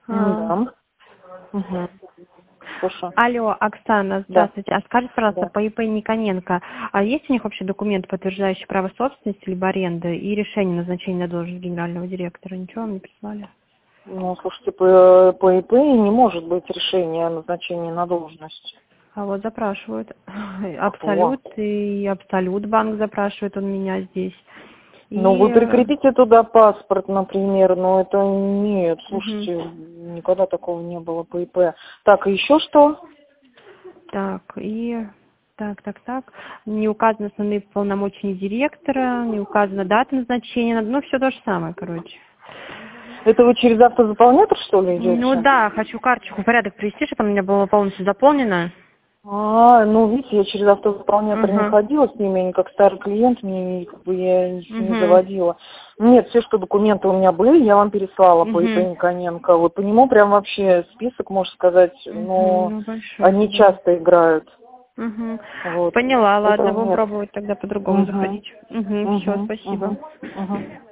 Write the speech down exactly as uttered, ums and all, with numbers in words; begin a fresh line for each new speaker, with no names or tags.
А,
Да. Угу. Слушай.
Алло, Оксана,
Да.
здравствуйте. А скажите, пожалуйста,
Да.
по ИП Никоненко, а есть у них вообще документ, подтверждающий право собственности либо аренды и решение назначения на должность генерального директора? Ничего вам не прислали?
Ну, слушайте, по, по ИП не может быть решения о назначении на должность.
А вот запрашивают.
Кто?
Абсолют и Абсолют банк запрашивает он меня здесь.
Ну,
И...
вы прикрепите туда паспорт, например, но это нет,
Мгм.
слушайте, никогда такого не было по ИП. Так, и еще что?
Так, и... Так, так, так. Не указаны основные полномочия директора, не указана дата назначения. Ну, все то же самое, короче.
Это вы через автозаполнятор, что ли,
Ну
идете?
да, хочу карточку в порядок привести, чтобы она у меня была полностью заполнена.
А, ну, видите, я через автозаполнятор не
Угу.
ходила с ними, они как старый клиент, мне как бы я их не
Угу.
заводила. Нет, все, что документы у меня были, я вам переслала по ИП
Угу.
Никоненко. Вот по нему прям вообще список, можно сказать,
Угу.
но
Ну, большое
они
спасибо.
часто играют.
Угу.
Вот.
Поняла, ладно,
Этого
будем
нет.
пробовать тогда по-другому
Угу.
заходить. Угу. Все,
Угу.
спасибо.
Угу. Угу.